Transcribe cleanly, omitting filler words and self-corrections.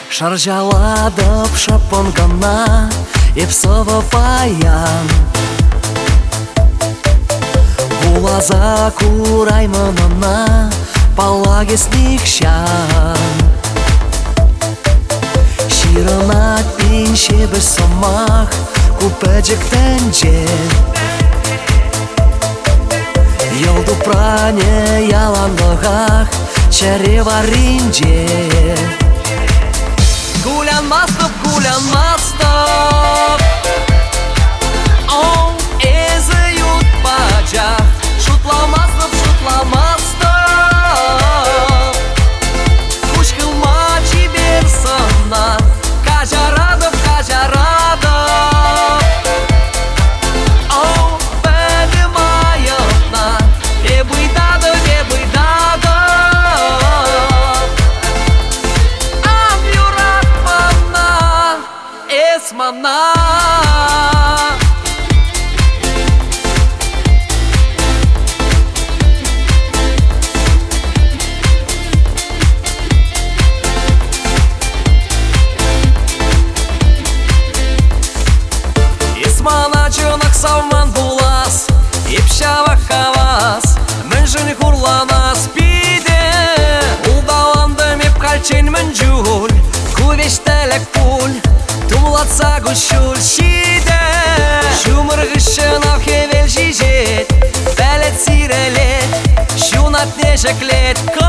Шаржаладып шапонгана епсова паян. Булаза курайманана палагесник щан. Широнат пинше без сомах купеджек тенже. Йолду пране ялан ногах чарева ринже. Гулян мастов, он эзают паджах. Шутламастов, кучкыл мачи берсана. Кажарадов, он поднимаётна. Ебыдадо, эсмана. Эсмана чынак савман булас, епшава хавас, мэнжын хурланас пиде. Улдаландым еп кальчен мэнжул, кувештелек пуль. Тумлатса гушул шиде. Шумыргышын ал хевел жижет, пәлет сирелет, шунат нежеклет.